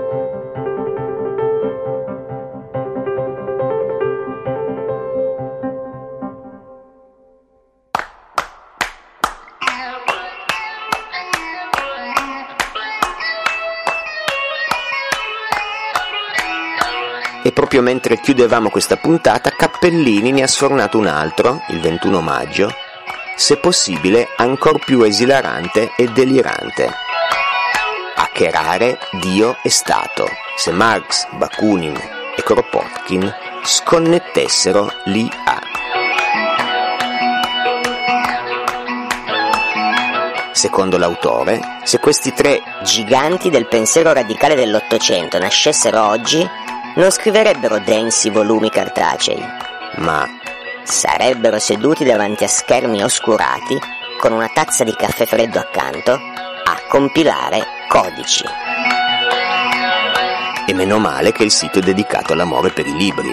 [SPEAKER 11] E proprio mentre chiudevamo questa puntata, Cappellini ne ha sfornato un altro, il ventuno maggio, se possibile ancor più esilarante e delirante. Hackerare Dio e Stato, se Marx, Bakunin e Kropotkin sconnettessero l'I A. Secondo l'autore, se questi tre
[SPEAKER 16] giganti del pensiero radicale dell'Ottocento nascessero oggi, non scriverebbero densi volumi cartacei,
[SPEAKER 11] ma
[SPEAKER 16] sarebbero seduti davanti a schermi oscurati, con una tazza di caffè freddo accanto, a compilare codici.
[SPEAKER 11] E meno male che il sito è dedicato all'amore per i libri.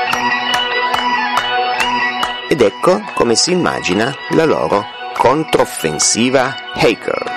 [SPEAKER 11] Ed ecco come si immagina la loro controffensiva hacker.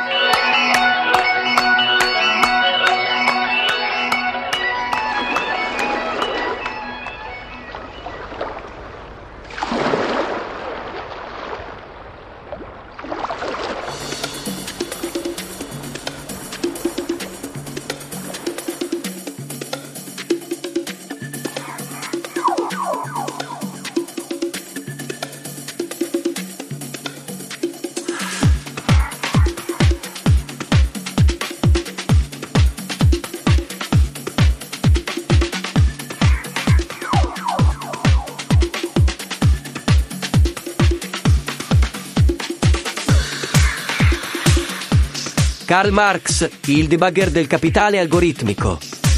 [SPEAKER 21] Karl Marx, il debugger del capitale algoritmico.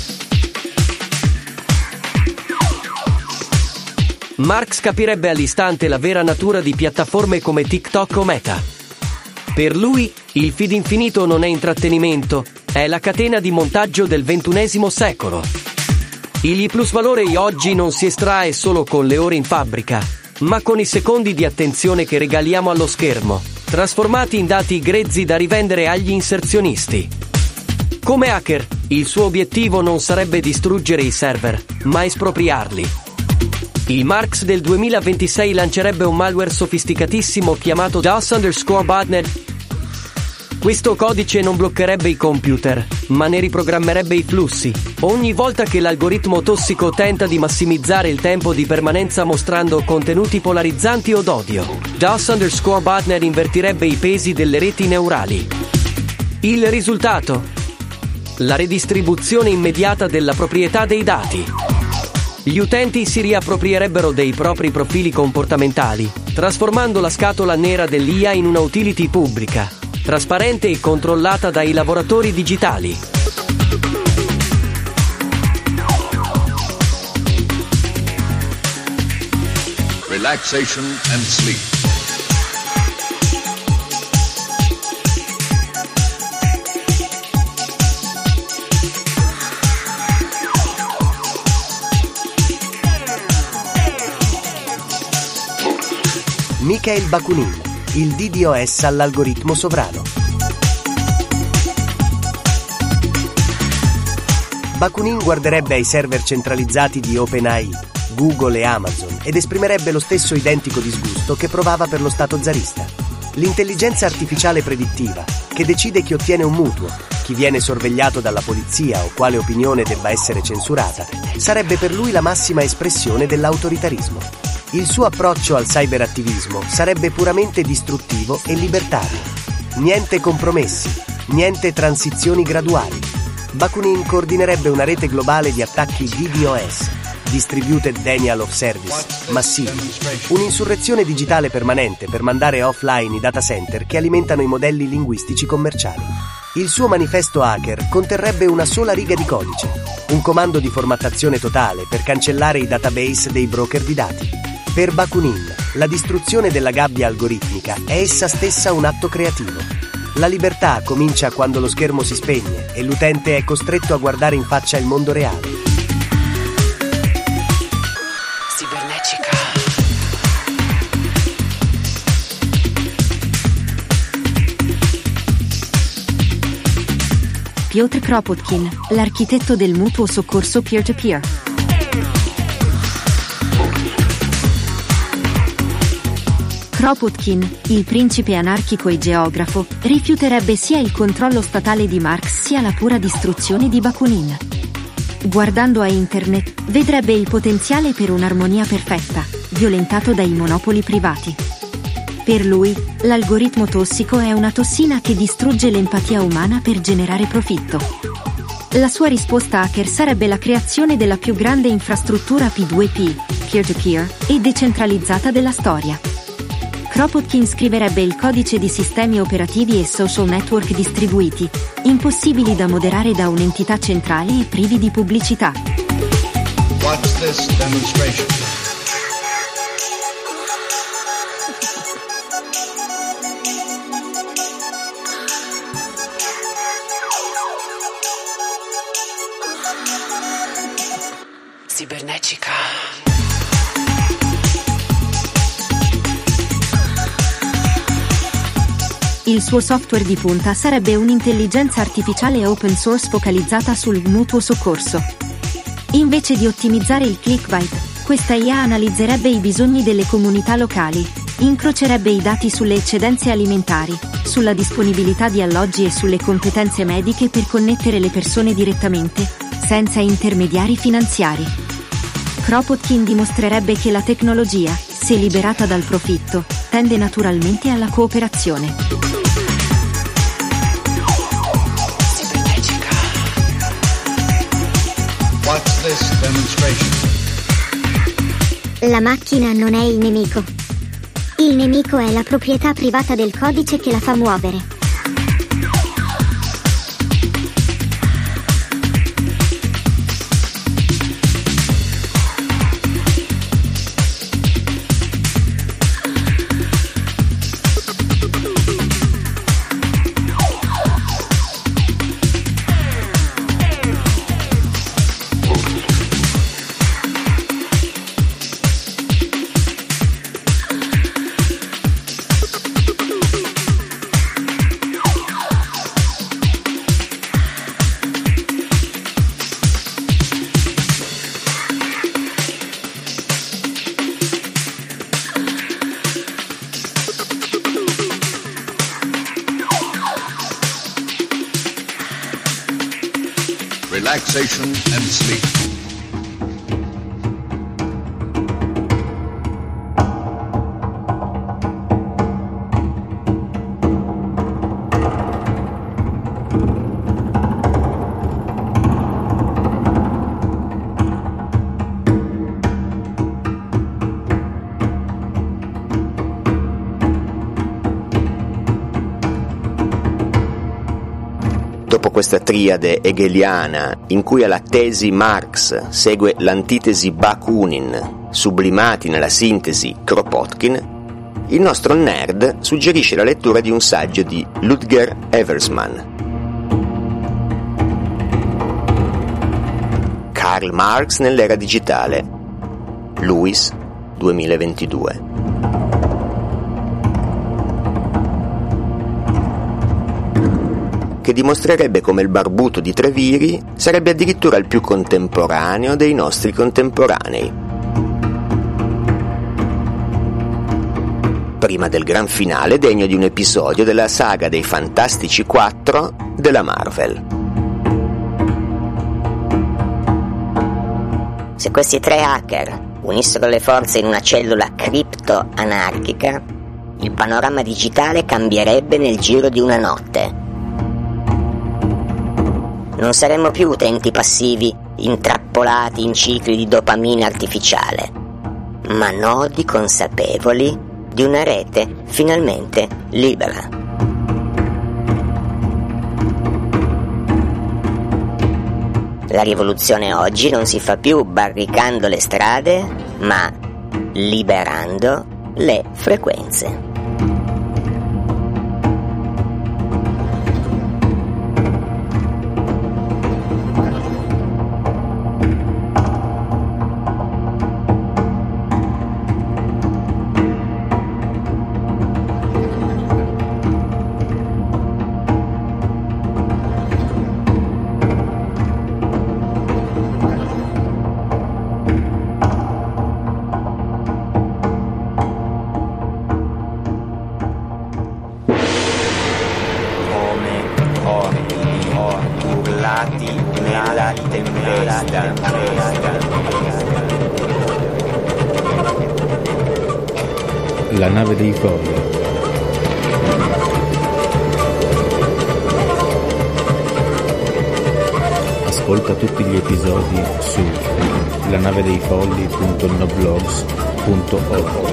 [SPEAKER 21] Marx capirebbe all'istante la vera natura di piattaforme come TikTok o Meta. Per lui, il feed infinito non è intrattenimento, è la catena di montaggio del ventunesimo secolo. Il plusvalore oggi non si estrae solo con le ore in fabbrica, ma con i secondi di attenzione che regaliamo allo schermo, trasformati in dati grezzi da rivendere agli inserzionisti. Come hacker, il suo obiettivo non sarebbe distruggere i server, ma espropriarli. Il Marx del duemilaventisei lancerebbe un malware sofisticatissimo chiamato DOS underscore botnet. Questo codice non bloccherebbe i computer, ma ne riprogrammerebbe i flussi, ogni volta che l'algoritmo tossico tenta di massimizzare il tempo di permanenza mostrando contenuti polarizzanti o d'odio. DOS underscore botnet invertirebbe i pesi delle reti neurali. Il risultato? La redistribuzione immediata della proprietà dei dati. Gli utenti si riapproprierebbero dei propri profili comportamentali, trasformando la scatola nera dell'I A in una utility pubblica, trasparente e controllata dai lavoratori digitali.
[SPEAKER 22] Relaxation and sleep.
[SPEAKER 23] Mikhail Bakunin, il D D o S all'algoritmo sovrano. Bakunin guarderebbe ai server centralizzati di OpenAI, Google e Amazon ed esprimerebbe lo stesso identico disgusto che provava per lo Stato zarista. L'intelligenza artificiale predittiva, che decide chi ottiene un mutuo, chi viene sorvegliato dalla polizia o quale opinione debba essere censurata, sarebbe per lui la massima espressione dell'autoritarismo. Il suo approccio al cyberattivismo sarebbe puramente distruttivo e libertario. Niente compromessi, niente transizioni graduali. Bakunin coordinerebbe una rete globale di attacchi D DoS, Distributed Denial of Service, massivi, un'insurrezione digitale permanente per mandare offline i data center che alimentano i modelli linguistici commerciali. Il suo manifesto hacker conterrebbe una sola riga di codice, un comando di formattazione totale per cancellare i database dei broker di dati. Per Bakunin, la distruzione della gabbia algoritmica è essa stessa un atto creativo. La libertà comincia quando lo schermo si spegne e l'utente è costretto a guardare in faccia il mondo reale.
[SPEAKER 1] Piotr Kropotkin, l'architetto del mutuo soccorso peer-to-peer. Kropotkin, il principe anarchico e geografo, rifiuterebbe sia il controllo statale di Marx sia la pura distruzione di Bakunin. Guardando a Internet, vedrebbe il potenziale per un'armonia perfetta, violentato dai monopoli privati. Per lui, l'algoritmo tossico è una tossina che distrugge l'empatia umana per generare profitto. La sua risposta hacker sarebbe la creazione della più grande infrastruttura P due P, peer-to-peer, e decentralizzata della storia. Kropotkin scriverebbe il codice di sistemi operativi e social network distribuiti, impossibili da moderare da un'entità centrale e privi di pubblicità.
[SPEAKER 22] Watch this demonstration.
[SPEAKER 1] Cibernetica. Il suo software di punta sarebbe un'intelligenza artificiale open source focalizzata sul mutuo soccorso. Invece di ottimizzare il clickbait, questa I A analizzerebbe i bisogni delle comunità locali, incrocerebbe i dati sulle eccedenze alimentari, sulla disponibilità di alloggi e sulle competenze mediche per connettere le persone direttamente, senza intermediari finanziari. Kropotkin dimostrerebbe che la tecnologia, se liberata dal profitto, tende naturalmente alla cooperazione.
[SPEAKER 22] Watch this demonstration.
[SPEAKER 9] La macchina non è il nemico. Il nemico è la proprietà privata del codice che la fa muovere.
[SPEAKER 22] Relaxation and sleep.
[SPEAKER 16] Dopo questa triade hegeliana, in cui alla tesi Marx segue l'antitesi Bakunin, sublimati nella sintesi Kropotkin, il nostro nerd suggerisce la lettura di un saggio di Ludger Eversmann. Karl Marx nell'era digitale. Lewis, duemilaventidue. che dimostrerebbe come il barbuto di Treviri sarebbe addirittura il più contemporaneo dei nostri contemporanei. Prima del gran finale degno di un episodio della saga dei Fantastici quattro della Marvel. Se questi tre hacker unissero le forze in una cellula cripto-anarchica, il panorama digitale cambierebbe nel giro di una notte. Non saremmo più utenti passivi intrappolati in cicli di dopamina artificiale, ma nodi consapevoli di una rete finalmente libera. La rivoluzione oggi non si fa più barricando le strade, ma liberando le frequenze.
[SPEAKER 2] La nave dei folli. Ascolta tutti gli episodi su lanavedeifolli punto noblogs punto org.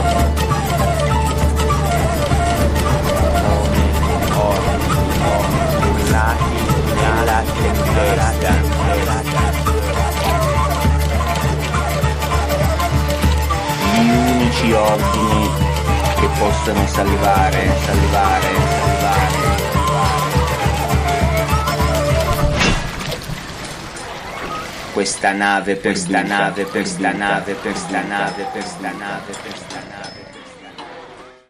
[SPEAKER 3] Gli unici ordini che possono salvare, salvare, salvare. Questa nave per sta nave per sta nave per sta nave per sta nave per sta nave.